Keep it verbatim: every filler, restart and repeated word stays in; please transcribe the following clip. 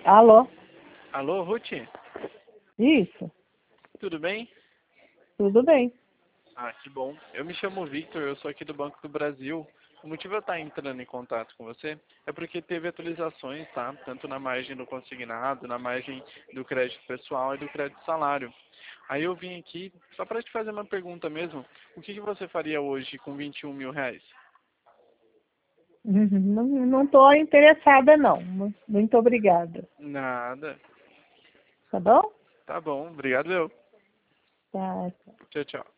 Alô? Alô, Ruth? Isso, Tudo bem? tudo bem. Ah, que bom. Eu me chamo Victor, eu sou aqui do Banco do Brasil. O motivo de eu estar entrando em contato com você é porque teve atualizações, tá? Tanto na margem do consignado, na margem do crédito pessoal e do crédito salário. Aí eu vim aqui só para te fazer uma pergunta mesmo. O que, que você faria hoje com vinte e um mil reais? Uhum, Não, não estou interessada, não. Mu- Muito obrigada. Nada. Tá bom? Tá bom, obrigado eu. Tá. Tchau, tchau.